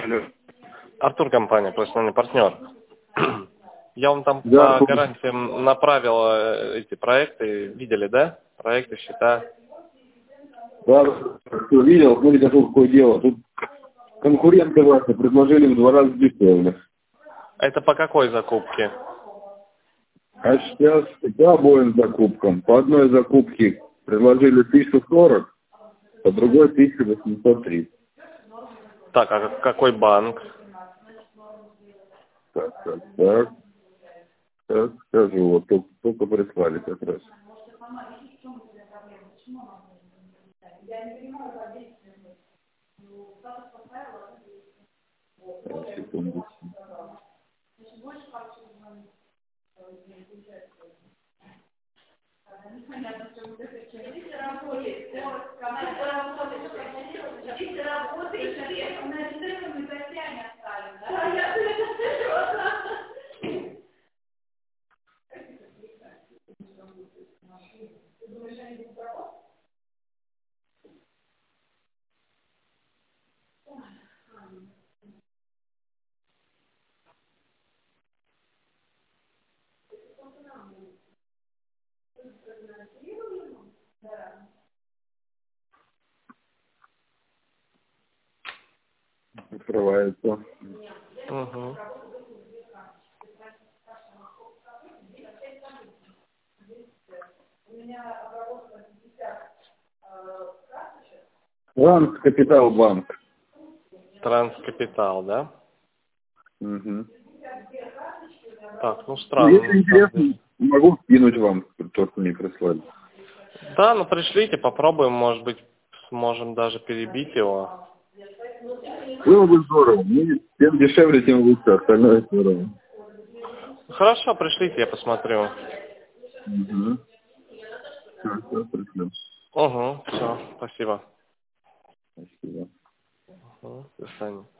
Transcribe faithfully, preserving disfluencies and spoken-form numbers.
Алло. Артур, компания, профессиональный партнер. Я вам там Да, по гарантиям направил э, эти проекты, видели, да? Проекты, счета. да, кто видел, смотрите, тут какое дело. Тут конкуренты ваши предложили в два раза дешевле. Это по какой закупке? А сейчас по обоим закупкам. По одной закупке предложили тысячу сорок, по другой тысячу восемьсот три. Так, а какой банк? Так, так, так. Сейчас скажу, вот только, только прислали как раз. Так, секунду. Открывается. Угу. Банк, Капитал Банк. Транскапитал, да? Угу. Так, ну Ну, странно. если на самом интересно, деле. могу скинуть вам то, что мне прислали. Да, ну пришлите, попробуем, может быть, сможем даже перебить его. Было бы здорово. Ну, чем дешевле, тем лучше. Остальное здорово. Хорошо, пришлите, я посмотрю. Угу. Все, все, пришлю. Угу, все, спасибо. Спасибо. Угу, до свидания.